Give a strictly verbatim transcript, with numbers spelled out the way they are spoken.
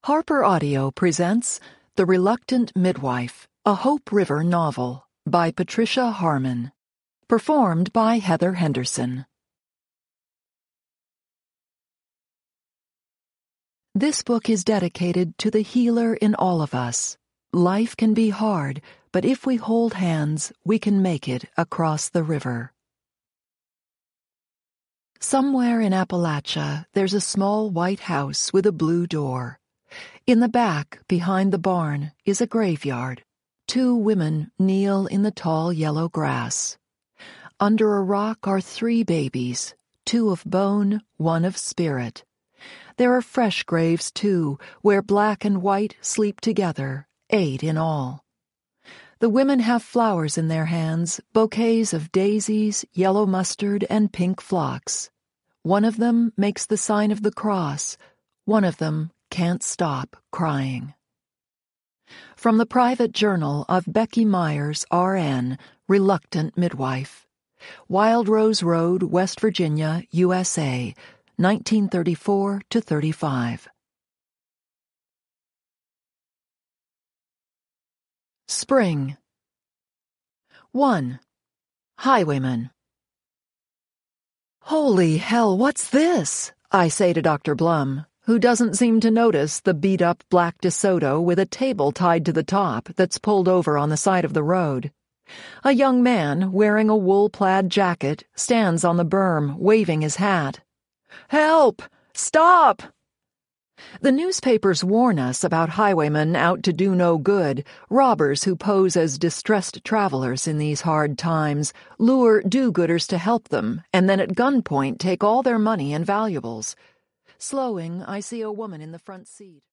Harper Audio presents The Reluctant Midwife, a Hope River novel by Patricia Harmon. Performed by Heather Henderson. This book is dedicated to the healer in all of us. Life can be hard, but if we hold hands, we can make it across the river. Somewhere in Appalachia, there's a small white house with a blue door. In the back, behind the barn, is a graveyard. Two women kneel in the tall yellow grass. Under a rock are three babies, two of bone, one of spirit. There are fresh graves, too, where black and white sleep together, eight in all. The women have flowers in their hands, bouquets of daisies, yellow mustard, and pink phlox. One of them makes the sign of the cross. One of them can't stop crying. From the private journal of Becky Myers, R N, Reluctant Midwife. Wild Rose Road, West Virginia, U S A, nineteen thirty-four to thirty-five. Spring. one. Highwayman. Holy hell, what's this? I say to Doctor Blum, who doesn't seem to notice the beat-up black DeSoto with a table tied to the top that's pulled over on the side of the road. A young man, wearing a wool-plaid jacket, stands on the berm, waving his hat. Help! Stop! The newspapers warn us about highwaymen out to do no good, robbers who pose as distressed travelers in these hard times, lure do-gooders to help them, and then at gunpoint take all their money and valuables. Slowing, I see a woman in the front seat.